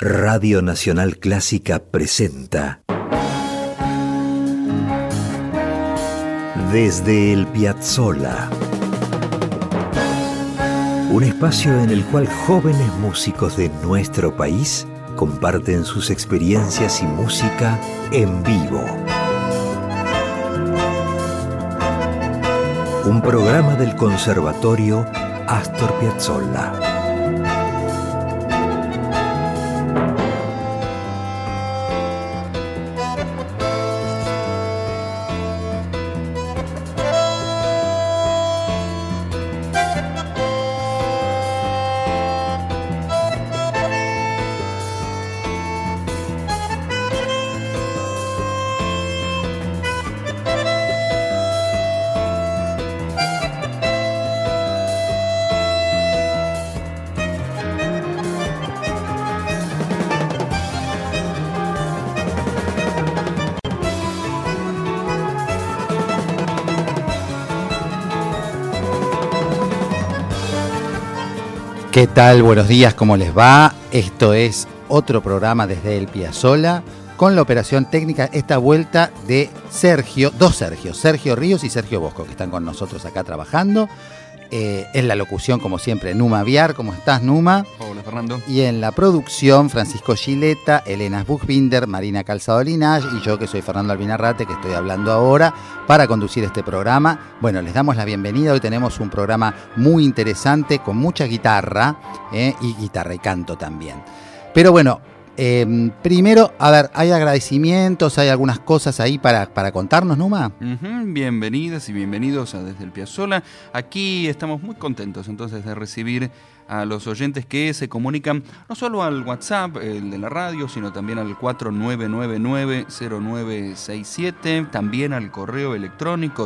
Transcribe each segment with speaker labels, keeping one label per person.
Speaker 1: Radio Nacional Clásica presenta Desde el Piazzolla, un espacio en el cual jóvenes músicos de nuestro país comparten sus experiencias y música en vivo. Un programa del Conservatorio Astor Piazzolla.
Speaker 2: ¿Qué tal? Buenos días, ¿cómo les va? Esto es otro programa desde el Piazzolla con la operación técnica, esta vuelta de dos Sergios, Sergio Ríos y Sergio Bosco, que están con nosotros acá trabajando. En la locución, como siempre, Numa Viar. ¿Cómo estás, Numa?
Speaker 3: Hola, Fernando.
Speaker 2: Y en la producción, Francisco Gileta, Elena Buchbinder, Marina Calzado Linares y yo, que soy Fernando Albinarrate, que estoy hablando ahora para conducir este programa. Bueno, les damos la bienvenida. Hoy tenemos un programa muy interesante con mucha guitarra, y canto también. Pero bueno, primero, a ver, ¿hay agradecimientos? ¿Hay algunas cosas ahí para contarnos, Numa?
Speaker 3: Bienvenidas y bienvenidos a Desde el Piazzolla. Aquí estamos muy contentos entonces de recibir a los oyentes que se comunican no solo al WhatsApp, el de la radio, sino también al 4999-0967, también al correo electrónico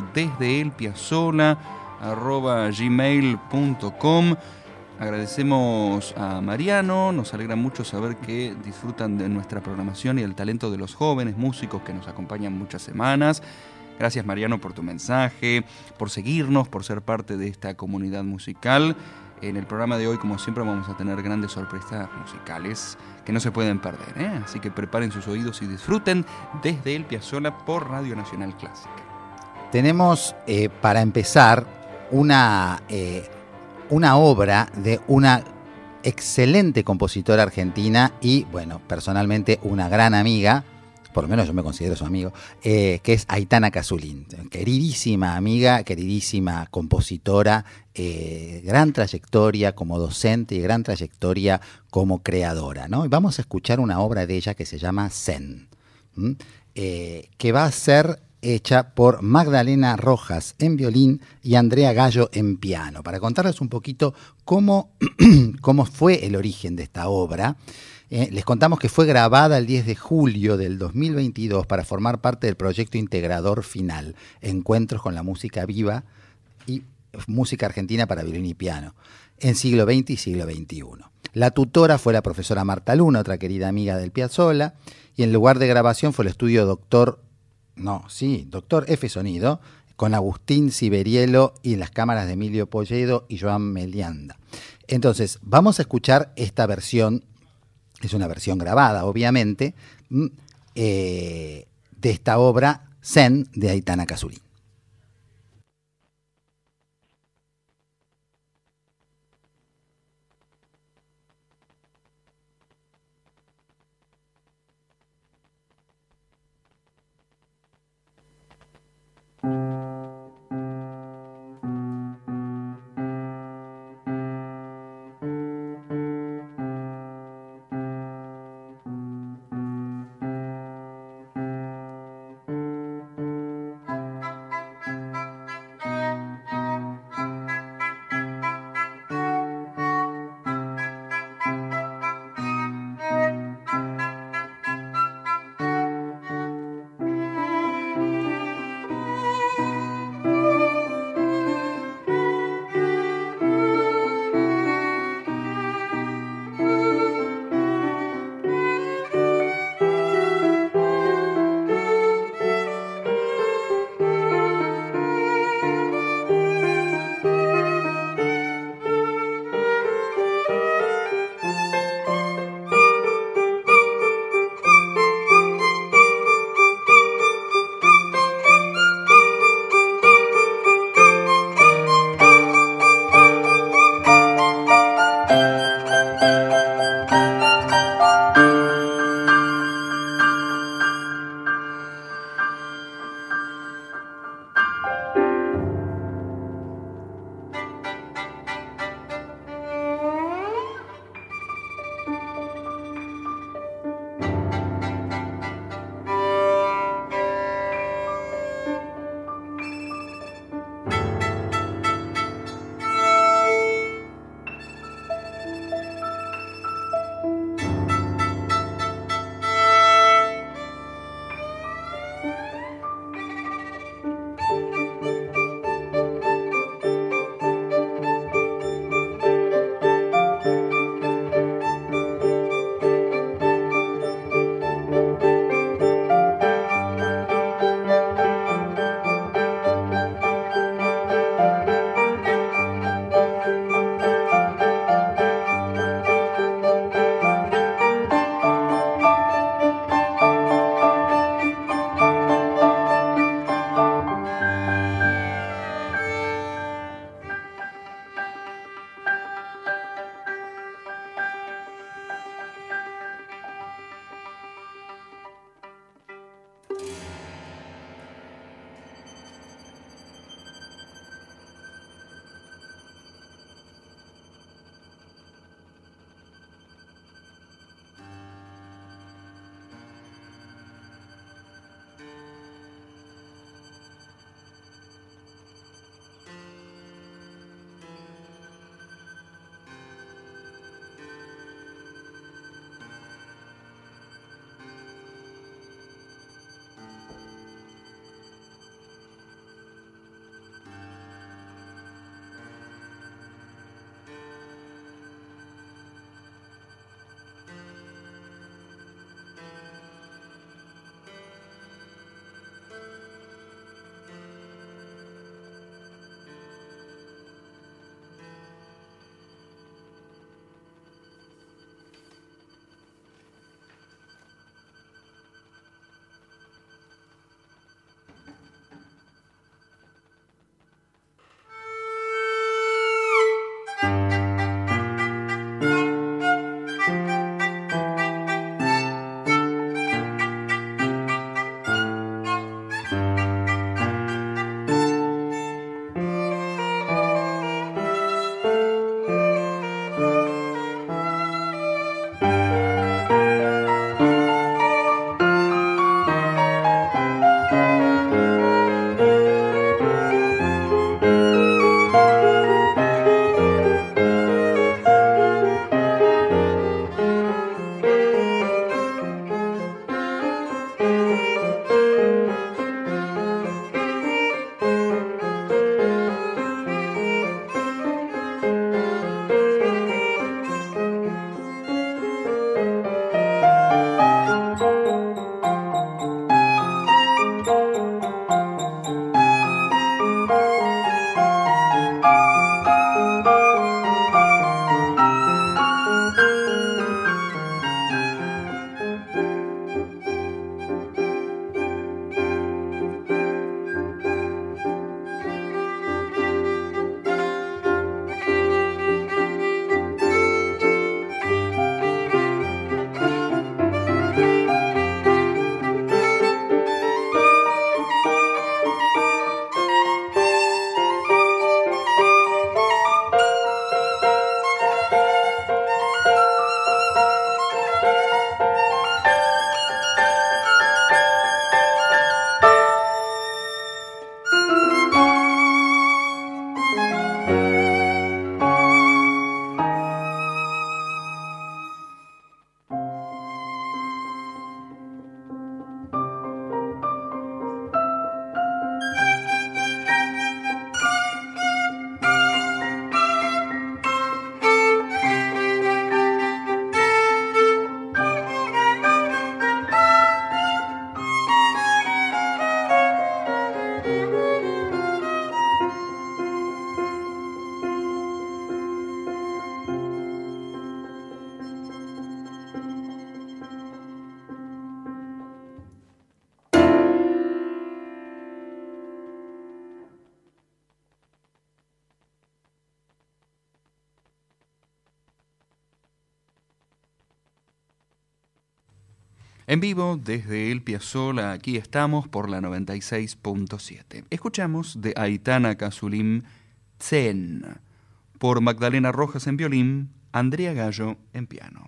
Speaker 3: desdeelpiazzolla@gmail.com. Agradecemos a Mariano, nos alegra mucho saber que disfrutan de nuestra programación y el talento de los jóvenes músicos que nos acompañan muchas semanas. Gracias, Mariano, por tu mensaje, por seguirnos, por ser parte de esta comunidad musical. En el programa de hoy, como siempre, vamos a tener grandes sorpresas musicales que no se pueden perder, Así que preparen sus oídos y disfruten Desde el Piazzolla por Radio Nacional Clásica.
Speaker 2: Tenemos, para empezar, una obra de una excelente compositora argentina y, bueno, personalmente una gran amiga, por lo menos yo me considero su amigo, que es Aitana Casulín. Queridísima amiga, queridísima compositora, gran trayectoria como docente y gran trayectoria como creadora, ¿no? Y vamos a escuchar una obra de ella que se llama Zen, que va a ser hecha por Magdalena Rojas en violín y Andrea Gallo en piano. Para contarles un poquito cómo fue el origen de esta obra, les contamos que fue grabada el 10 de julio del 2022 para formar parte del proyecto integrador final, Encuentros con la música viva y música argentina para violín y piano, en siglo XX y siglo XXI. La tutora fue la profesora Marta Luna, otra querida amiga del Piazzolla, y el lugar de grabación fue el estudio Doctor F. Sonido, con Agustín Siberielo y las cámaras de Emilio Polledo y Joan Melianda. Entonces, vamos a escuchar esta versión, es una versión grabada, obviamente, de esta obra Zen de Aitana Casulín.
Speaker 3: En vivo desde el Piazzolla, aquí estamos por la 96.7. Escuchamos de Aitana Casulim Zen, por Magdalena Rojas en violín, Andrea Gallo en piano.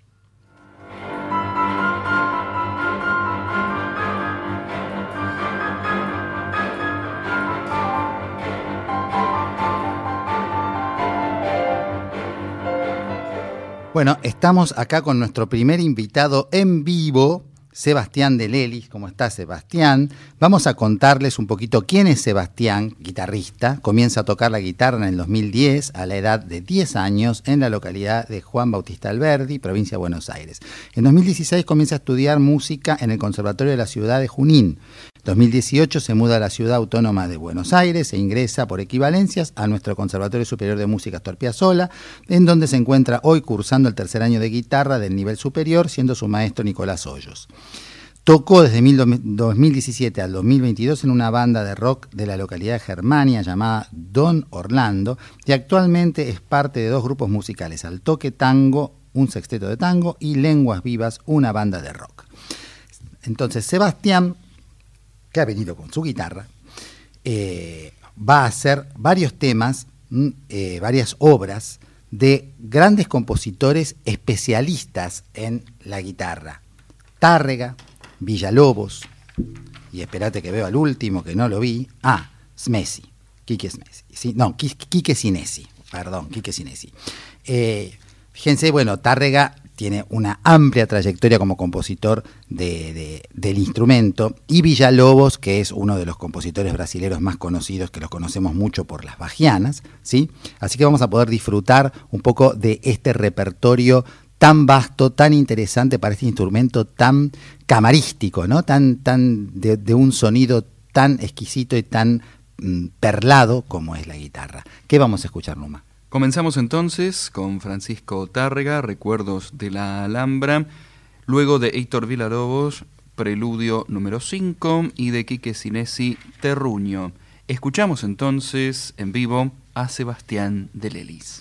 Speaker 2: Bueno, estamos acá con nuestro primer invitado en vivo, Sebastián de Lelis. ¿Cómo está, Sebastián? Vamos a contarles un poquito quién es Sebastián, guitarrista. Comienza a tocar la guitarra en el 2010, a la edad de 10 años, en la localidad de Juan Bautista Alberdi, provincia de Buenos Aires. En 2016 comienza a estudiar música en el Conservatorio de la ciudad de Junín. En 2018 se muda a la Ciudad Autónoma de Buenos Aires e ingresa por equivalencias a nuestro Conservatorio Superior de Música Astor Piazzolla, en donde se encuentra hoy cursando el tercer año de guitarra del nivel superior, siendo su maestro Nicolás Hoyos. Tocó desde 2017 al 2022 en una banda de rock de la localidad de Germania llamada Don Orlando, y actualmente es parte de dos grupos musicales, Al Toque Tango, un sexteto de tango, y Lenguas Vivas, una banda de rock. Entonces Sebastián, que ha venido con su guitarra, va a hacer varios temas, varias obras de grandes compositores especialistas en la guitarra. Tárrega, Villalobos, y espérate que veo al último que no lo vi, Smesi, Quique Smesi, ¿sí? No, Quique Sinesi, perdón, Quique Sinesi. Fíjense, bueno, Tárrega tiene una amplia trayectoria como compositor del instrumento, y Villalobos, que es uno de los compositores brasileños más conocidos, que los conocemos mucho por las bajianas, ¿sí? Así que vamos a poder disfrutar un poco de este repertorio tan vasto, tan interesante para este instrumento tan camarístico, ¿no? Tan de un sonido tan exquisito y tan perlado como es la guitarra. ¿Qué vamos a escuchar, Numa?
Speaker 3: Comenzamos entonces con Francisco Tárrega, Recuerdos de la Alhambra, luego de Héctor Villalobos, Preludio número 5, y de Quique Sinesi, Terruño. Escuchamos entonces en vivo a Sebastián de Lelis.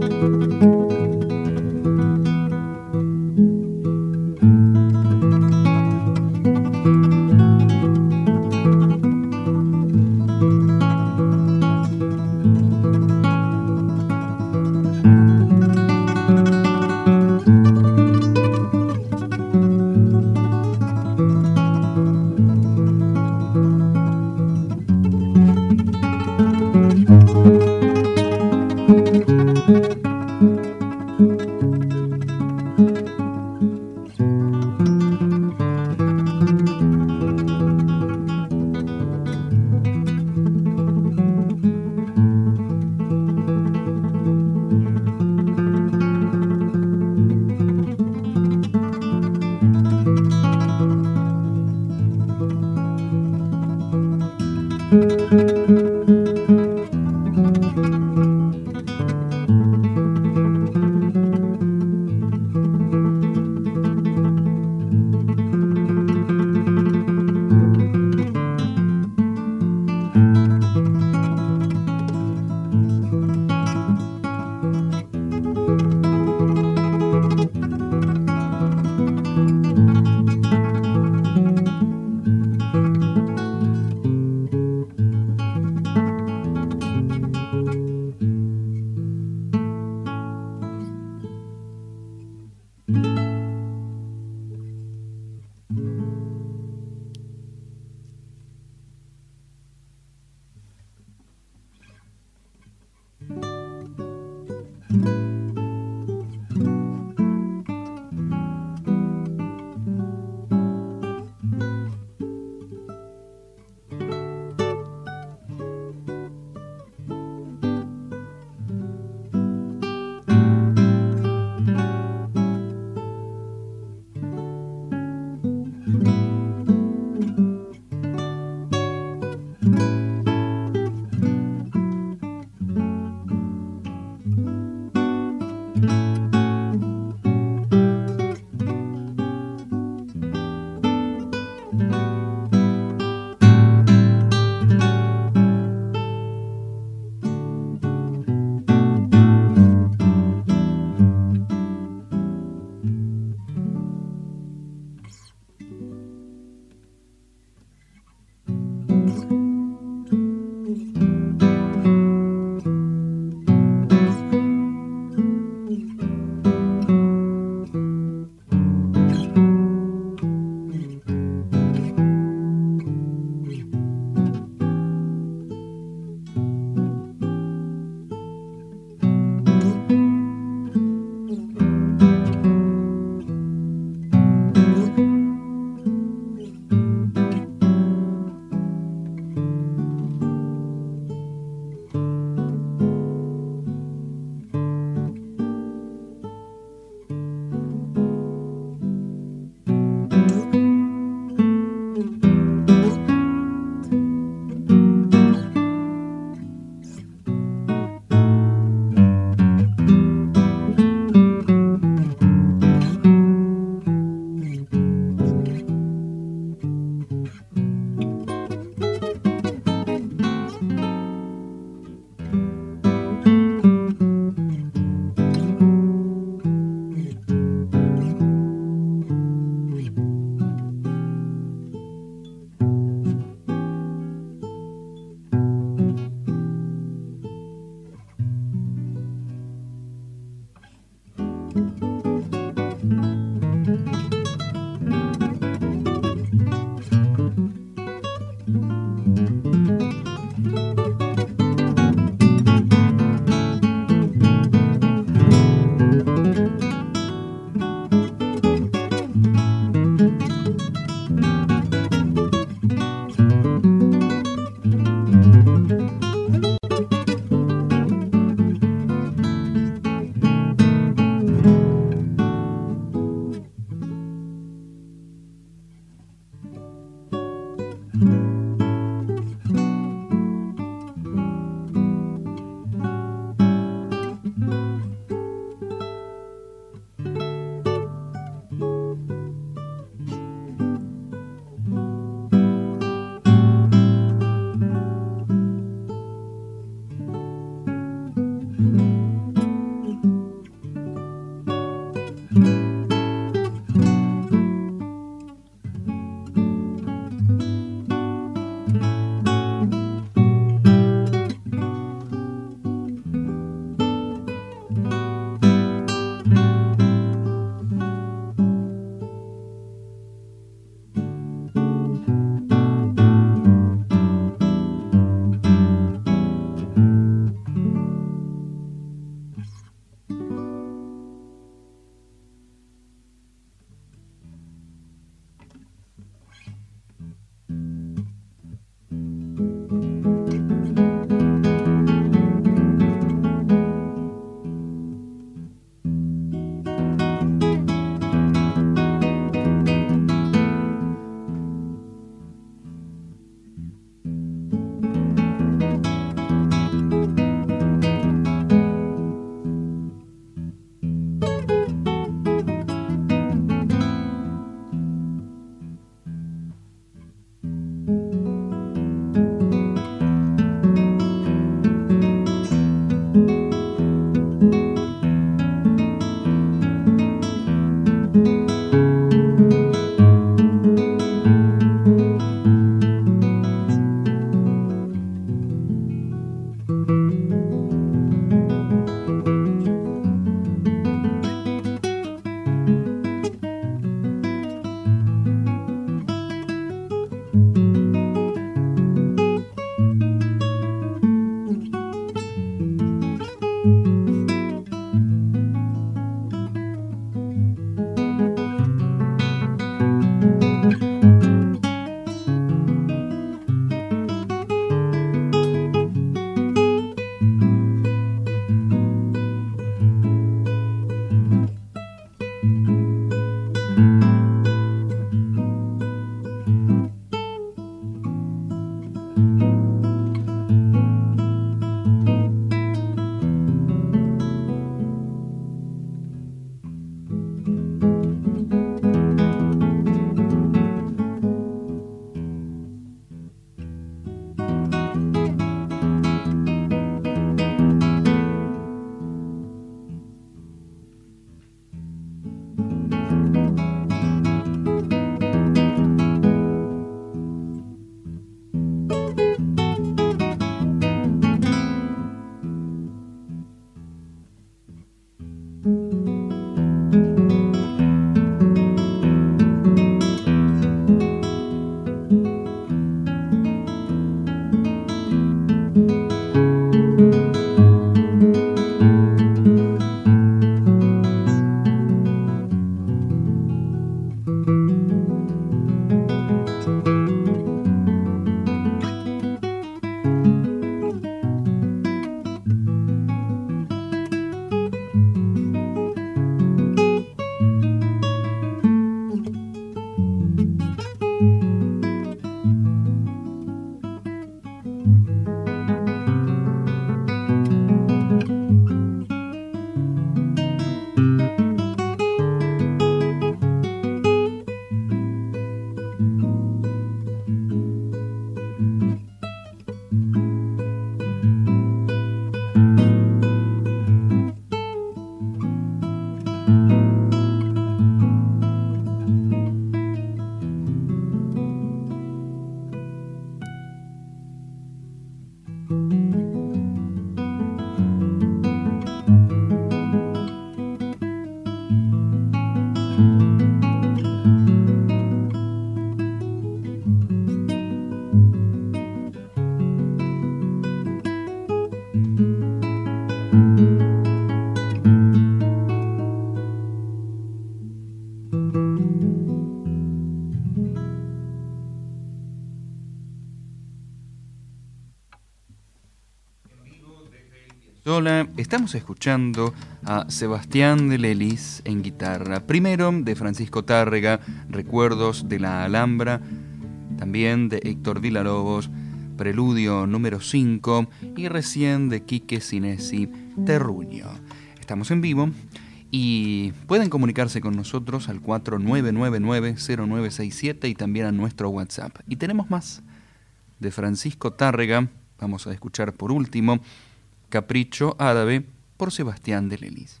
Speaker 3: Hola, estamos escuchando a Sebastián de Lelis en guitarra. Primero de Francisco Tárrega, Recuerdos de la Alhambra. También de Héctor Villalobos, Preludio número 5. Y recién de Quique Sinesi, Terruño. Estamos en vivo y pueden comunicarse con nosotros al 4999-0967 y también a nuestro WhatsApp. Y tenemos más de Francisco Tárrega. Vamos a escuchar por último Capricho Árabe por Sebastián de Lelis.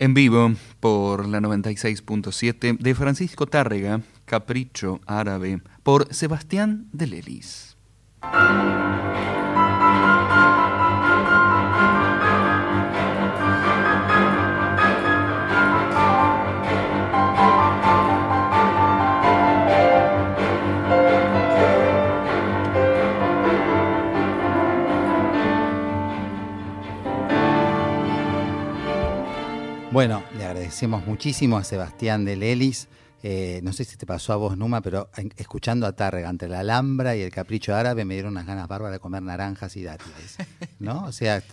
Speaker 3: En vivo por la 96.7 de Francisco Tárrega, Capricho Árabe, por Sebastián de Lelis.
Speaker 2: Bueno, le agradecemos muchísimo a Sebastián de Lelis. No sé si te pasó a vos, Numa, pero escuchando a Tárrega entre la Alhambra y el Capricho Árabe me dieron unas ganas bárbaras de comer naranjas y dátiles, ¿no? O sea,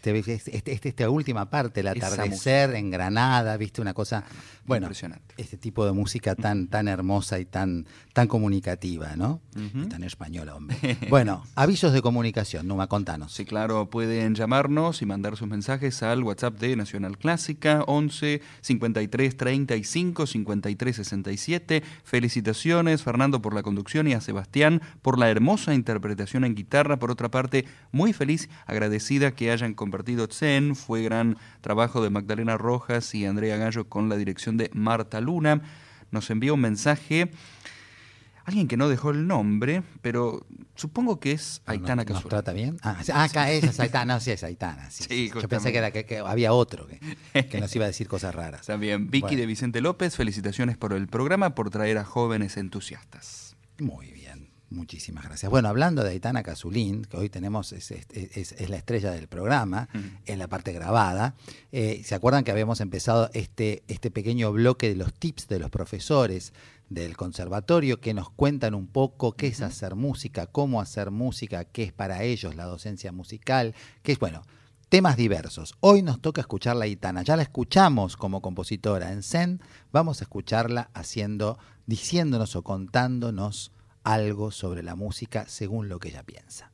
Speaker 2: esta última parte, el atardecer en Granada, viste, una cosa, bueno,
Speaker 3: impresionante.
Speaker 2: Este tipo de música tan hermosa y tan comunicativa, ¿no? Y tan española, hombre. Bueno, avisos de comunicación, Numa, contanos.
Speaker 3: Sí, claro, pueden llamarnos y mandar sus mensajes al WhatsApp de Nacional Clásica, 11 53 35 53 67. Felicitaciones, Fernando, por la conducción y a Sebastián por la hermosa interpretación en guitarra. Por otra parte, muy feliz, agradecida que hayan compartido Zen. Fue gran trabajo de Magdalena Rojas y Andrea Gallo con la dirección de Marta Luna. Nos envía un mensaje alguien que no dejó el nombre, pero supongo que es Aitana Cazulín.
Speaker 2: ¿Nos trata bien? Acá ella es Aitana, no, sí es Aitana. Sí. Yo pensé que había otro que nos iba a decir cosas raras.
Speaker 3: También Vicky de Vicente López, felicitaciones por el programa, por traer a jóvenes entusiastas.
Speaker 2: Muy bien, muchísimas gracias. Bueno, hablando de Aitana Cazulín, que hoy tenemos, es la estrella del programa, en la parte grabada, ¿se acuerdan que habíamos empezado este pequeño bloque de los tips de los profesores del conservatorio que nos cuentan un poco qué es hacer música, cómo hacer música, qué es para ellos la docencia musical, qué es, bueno, temas diversos. Hoy nos toca escuchar la Aitana, ya la escuchamos como compositora en Zen, vamos a escucharla diciéndonos o contándonos algo sobre la música según lo que ella piensa.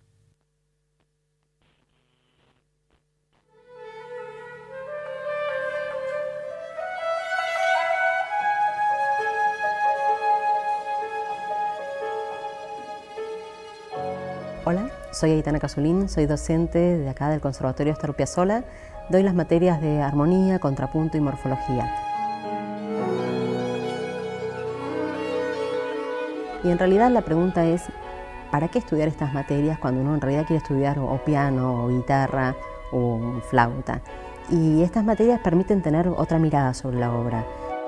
Speaker 4: Hola, soy Aitana Cazulín, soy docente de acá del Conservatorio Astor Piazzolla. Doy las materias de armonía, contrapunto y morfología. Y en realidad la pregunta es, ¿para qué estudiar estas materias cuando uno en realidad quiere estudiar o piano, o guitarra, o flauta? Y estas materias permiten tener otra mirada sobre la obra.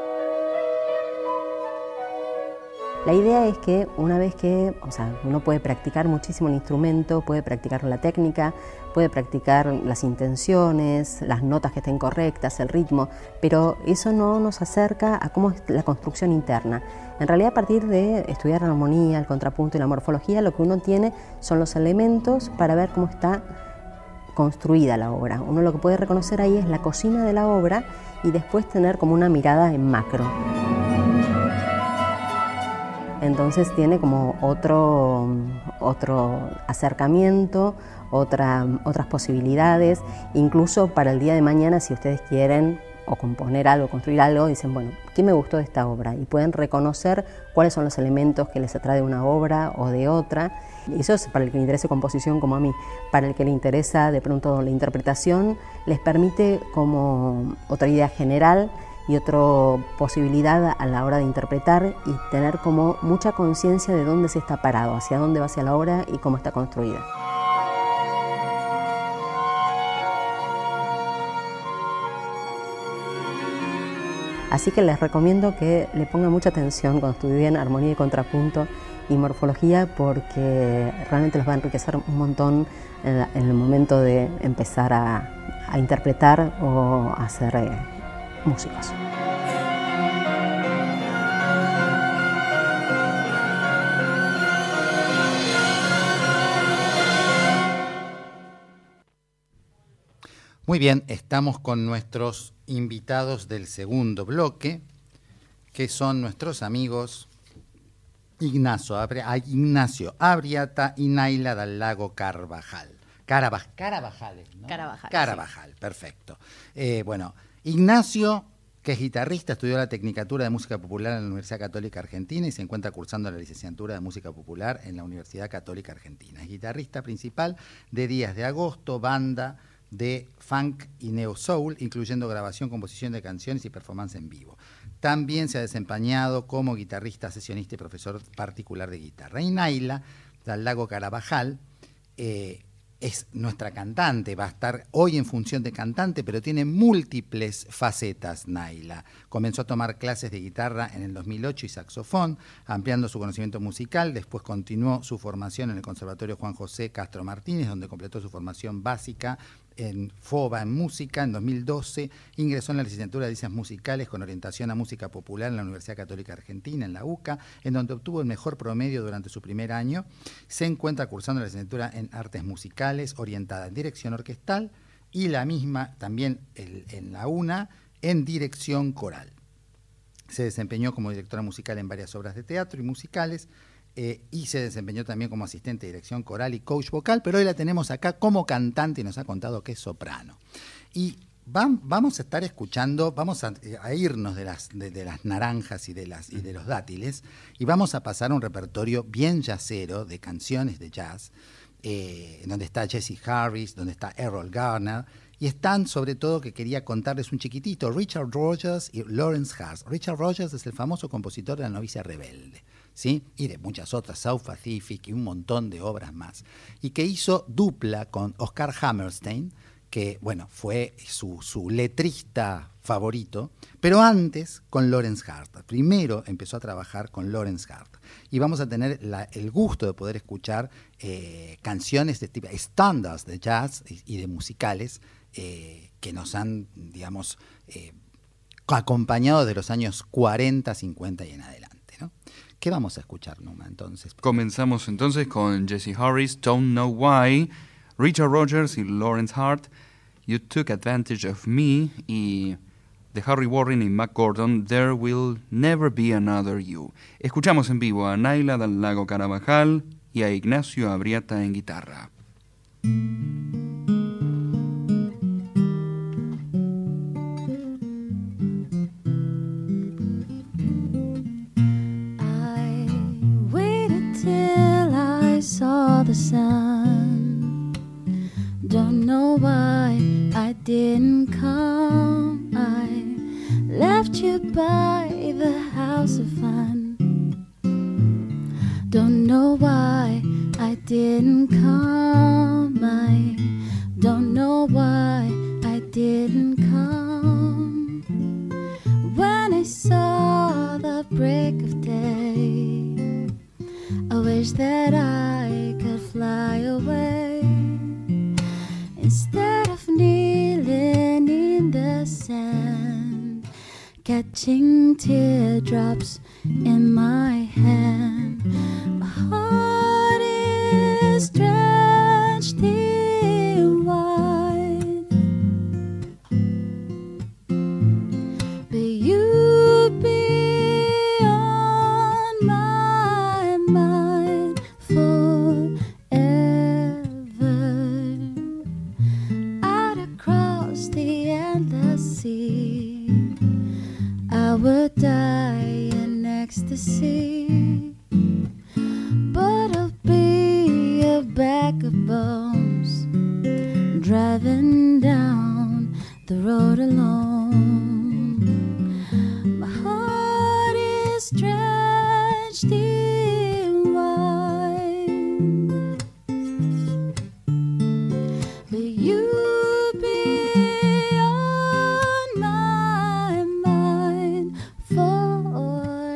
Speaker 4: La idea es que una vez que, uno puede practicar muchísimo el instrumento, puede practicar la técnica, puede practicar las intenciones, las notas que estén correctas, el ritmo, pero eso no nos acerca a cómo es la construcción interna. En realidad, a partir de estudiar la armonía, el contrapunto y la morfología, lo que uno tiene son los elementos para ver cómo está construida la obra. Uno lo que puede reconocer ahí es la cocina de la obra y después tener como una mirada en macro. Entonces tiene como otro acercamiento, otras posibilidades, incluso para el día de mañana si ustedes quieren o componer algo, construir algo, dicen, bueno, ¿qué me gustó de esta obra? Y pueden reconocer cuáles son los elementos que les atrae de una obra o de otra. Y eso es para el que le interese composición como a mí. Para el que le interesa de pronto la interpretación, les permite como otra idea general y otra posibilidad a la hora de interpretar y tener como mucha conciencia de dónde se está parado, hacia dónde va hacia la obra y cómo está construida. Así que les recomiendo que le pongan mucha atención cuando estudien armonía y contrapunto y morfología porque realmente los va a enriquecer un montón en el momento de empezar a interpretar o a ser músicos.
Speaker 2: Muy bien, estamos con nuestros invitados del segundo bloque, que son nuestros amigos Ignacio Abriata y Naila del Lago Carvajal. Carabajales, ¿no? Carabajal, sí. Perfecto. Bueno, Ignacio, que es guitarrista, estudió la Tecnicatura de Música Popular en la Universidad Católica Argentina y se encuentra cursando la licenciatura de Música Popular en la Universidad Católica Argentina. Es guitarrista principal de Días de Agosto, banda de funk y neo soul, incluyendo grabación, composición de canciones y performance en vivo. También se ha desempeñado como guitarrista, sesionista y profesor particular de guitarra. Y Naila del Lago Carabajal es nuestra cantante, va a estar hoy en función de cantante, pero tiene múltiples facetas, Naila. Comenzó a tomar clases de guitarra en el 2008 y saxofón, ampliando su conocimiento musical. Después continuó su formación en el Conservatorio Juan José Castro Martínez, donde completó su formación básica en FOBA en música. En 2012 ingresó en la licenciatura de Ciencias Musicales con orientación a música popular en la Universidad Católica Argentina, en la UCA, en donde obtuvo el mejor promedio durante su primer año. Se encuentra cursando la licenciatura en Artes Musicales, orientada en dirección orquestal, y la misma también en la UNA en dirección coral. Se desempeñó como directora musical en varias obras de teatro y musicales, y se desempeñó también como asistente de dirección coral y coach vocal, pero hoy la tenemos acá como cantante y nos ha contado que es soprano. Y vamos a estar escuchando, vamos a irnos de las naranjas y de los dátiles, y vamos a pasar a un repertorio bien jazzero de canciones de jazz, donde está Jesse Harris, donde está Errol Garner, y están, sobre todo, que quería contarles un chiquitito, Richard Rodgers y Lawrence Hart. Richard Rodgers es el famoso compositor de La novicia rebelde, ¿sí? Y de muchas otras, South Pacific y un montón de obras más. Y que hizo dupla con Oscar Hammerstein, que, bueno, fue su letrista favorito, pero antes con Lawrence Hart. Primero empezó a trabajar con Lawrence Hart. Y vamos a tener el gusto de poder escuchar canciones de tipo estándares de jazz y de musicales que nos han, digamos, acompañado de los años 40, 50 y en adelante, ¿no? ¿Qué vamos a escuchar, Numa, entonces?
Speaker 3: Comenzamos entonces con Jesse Harris, Don't Know Why, Richard Rodgers y Lawrence Hart, You Took Advantage of Me, y de Harry Warren y Mac Gordon, There Will Never Be Another You. Escuchamos en vivo a Naila del Lago Carabajal y a Ignacio Abriata en guitarra.
Speaker 5: Saw the sun. Don't know why I didn't come. I left you by the house of fun. Don't know why I didn't come. I don't know why I didn't come. When I saw the break of day, I wish that I could fly away instead of kneeling in the sand, catching teardrops in my hand. My heart is drenched in wine, but you be on my mind forever. Out across the endless sea, I would die in ecstasy, but I'll be a bag of bones driving down the road alone. My heart is drenched in wine, but you be on my mind forever.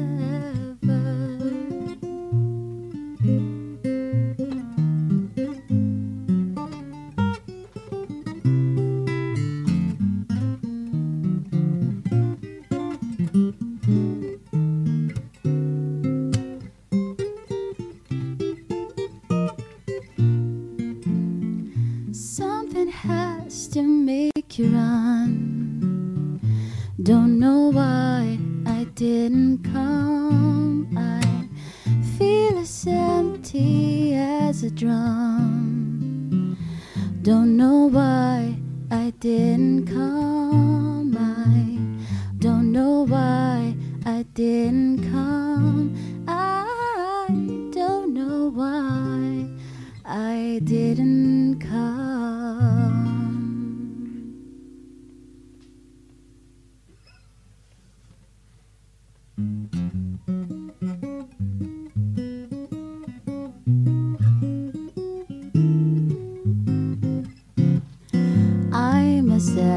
Speaker 5: Something has to make you run. Don't know why I didn't come. I feel as empty as a drum. Don't know why I didn't come. I don't know why I didn't come. I don't know why I didn't come.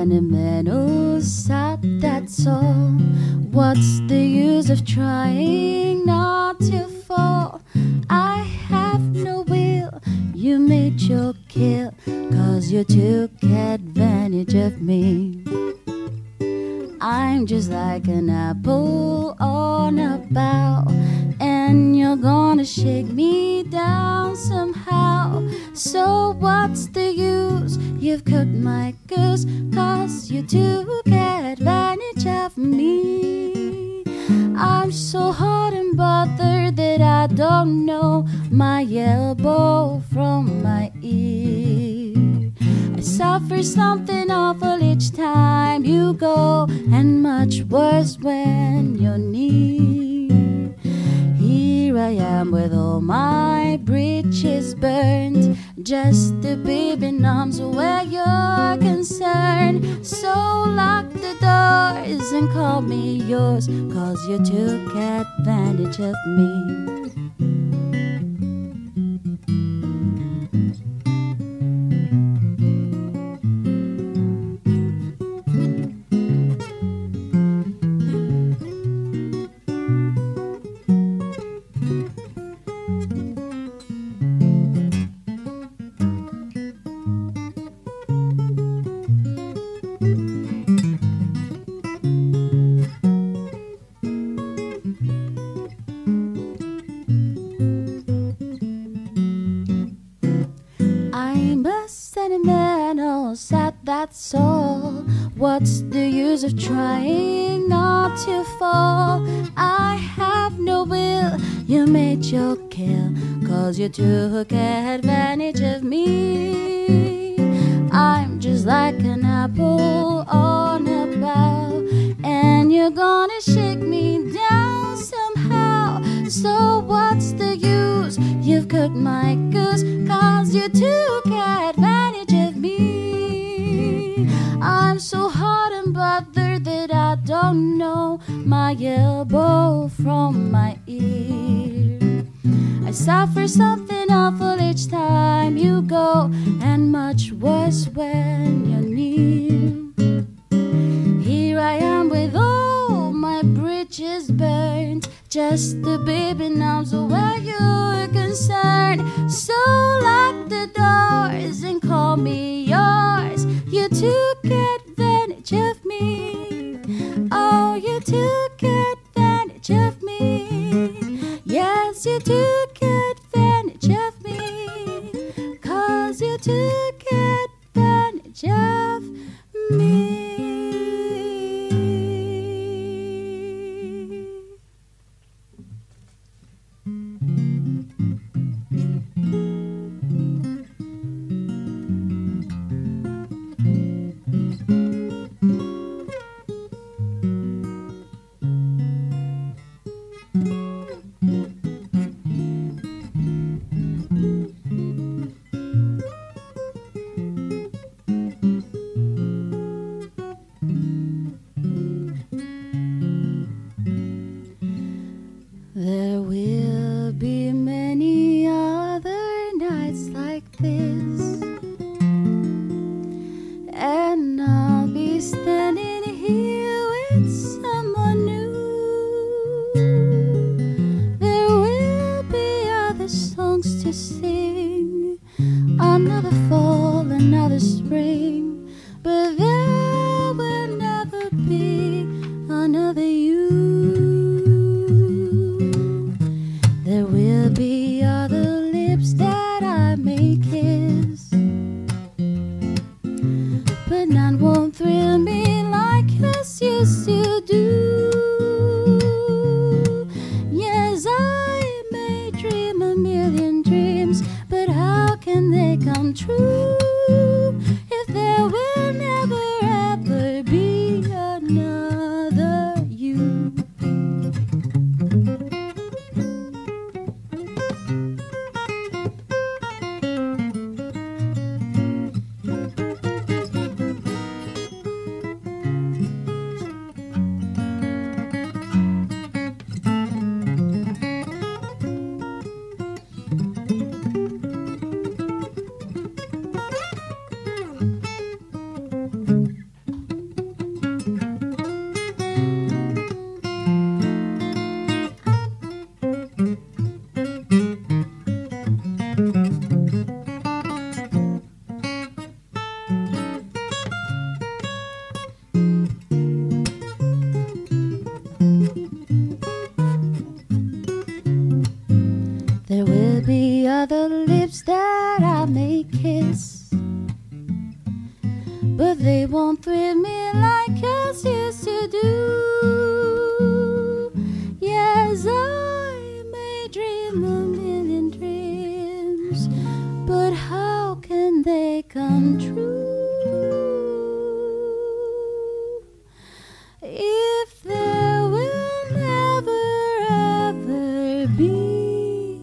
Speaker 5: sentimental side, that's all. What's the use of trying not to fall? I have no will, you made your kill, 'cause you took advantage of me. I'm just like an apple on a bough, and you're gonna shake me down somehow. So what's the use? You've cooked my goose, 'cause you took advantage of me. I'm so hot and bothered that I don't know my elbow from my ear. I suffer something awful each time you go, and much worse when you're near. Here I am with all my bridges burned, just a baby in arms where you're concerned. So lock the doors and call me yours, 'cause you took advantage of me. That's all. What's the use of trying not to fall? I have no will, you made your kill, 'cause you took advantage of me. I'm just like an apple on a bough, and you're gonna shake me down somehow. So what's the use? You've cooked my goose, 'cause you took advantage of me. I'm so hot and bothered that I don't know my elbow from my ear. I suffer something awful each time you go, and much worse when you're near. Here I am with all my bridges burned, just a baby now, so where you're concerned. So lock the doors and call me yours. You took advantage of me. Oh, you took advantage of me. Yes, you took advantage of me, 'cause you took advantage of me. There will be many other nights like this, and I'll be standing here with someone new. There will be other songs to sing, another fall, another spring, but there will never be another you. There will be other lips that I may kiss, but none won't thrill me like yours used to do. Yes, I may dream a million dreams, but how can they come true if there will never ever be another you? lips that I may kiss, but they won't thrill me like yours used to do. Yes, I may dream a million dreams, but how can they come true if there will never ever be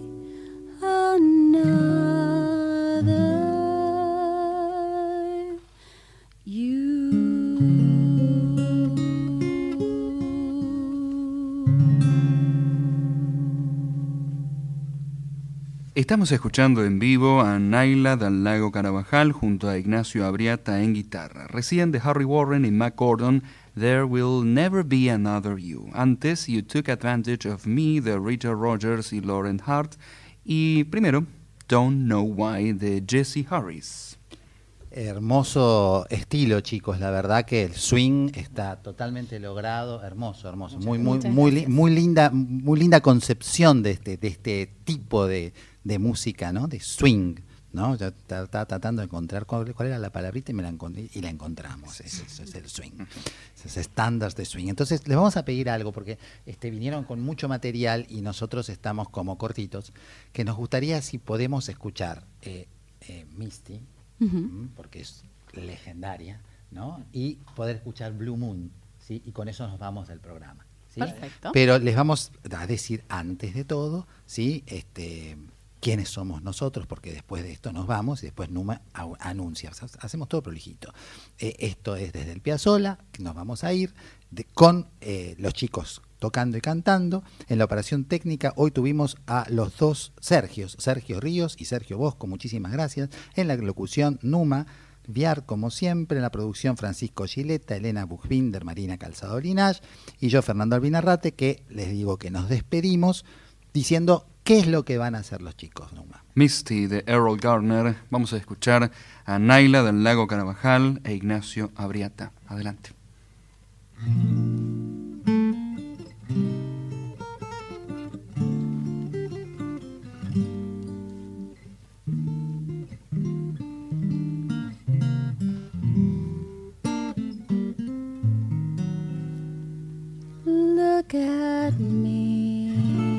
Speaker 5: another you?
Speaker 3: Estamos escuchando en vivo a Naila del Lago Carabajal junto a Ignacio Abriata en guitarra. Recién de Harry Warren y Mac Gordon, There Will Never Be Another You. Antes, You Took Advantage of Me de Richard Rogers y Lauren Hart. Y primero, Don't Know Why de Jesse Harris.
Speaker 2: Hermoso estilo, chicos. La verdad que el swing está totalmente logrado. Hermoso, hermoso. Muy linda concepción de este tipo de música, ¿no? De swing, ¿no? Ya estaba tratando de encontrar cuál era la palabrita y la encontramos. Eso es el swing. Esos estándares de swing. Entonces, les vamos a pedir algo porque vinieron con mucho material y nosotros estamos como cortitos, que nos gustaría si podemos escuchar Misty, porque es legendaria, ¿no? Y poder escuchar Blue Moon, ¿sí? Y con eso nos vamos del programa, ¿sí?
Speaker 6: Perfecto.
Speaker 2: Pero les vamos a decir antes de todo, ¿sí? Quiénes somos nosotros, porque después de esto nos vamos y después Numa anuncia. Hacemos todo prolijito. Esto es desde el Piazzolla, nos vamos a ir con los chicos tocando y cantando. En la operación técnica hoy tuvimos a los dos Sergios, Sergio Ríos y Sergio Bosco, muchísimas gracias. En la locución Numa Viar, como siempre. En la producción Francisco Gileta, Elena Buchbinder, Marina Calzado Linash y yo, Fernando Albinarrate, que les digo que nos despedimos diciendo qué es lo que van a hacer los chicos, Numa.
Speaker 3: Misty de Errol Garner. Vamos a escuchar a Naila del Lago Carabajal e Ignacio Abriata. Adelante.
Speaker 5: Look at me,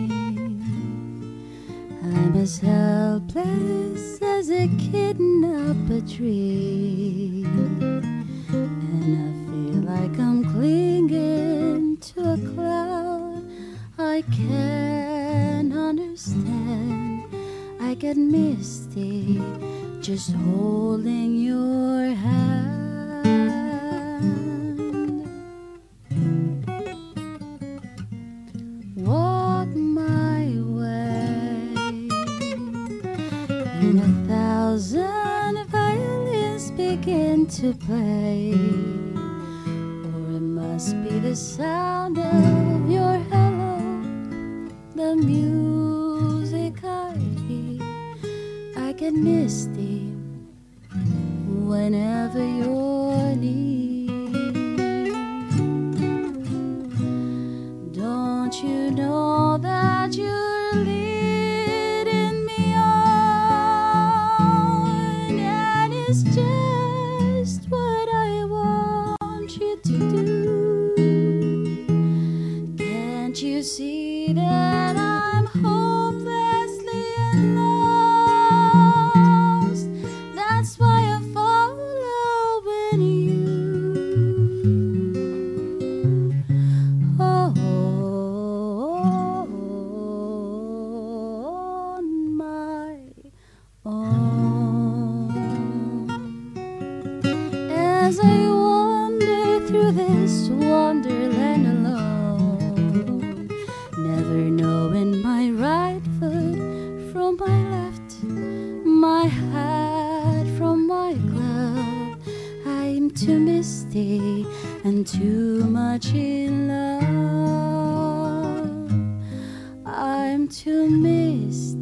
Speaker 5: I'm as helpless as a kitten up a tree, and I feel like I'm clinging to a cloud I can't understand. I get misty just holding your hand. Walk my way, and 1,000 violins begin to play, or it must be the sound of your hello, the music I hear. I get misty whenever you're near. Don't you know that you're leading me on, and it's just what I want you to do. Can't you see that I'm hopelessly lost? That's why I follow in you. On my own. As I wander through this wonderland alone, never knowing my right foot from my left, my hat from my glove. I'm too misty and too much in love. I'm too misty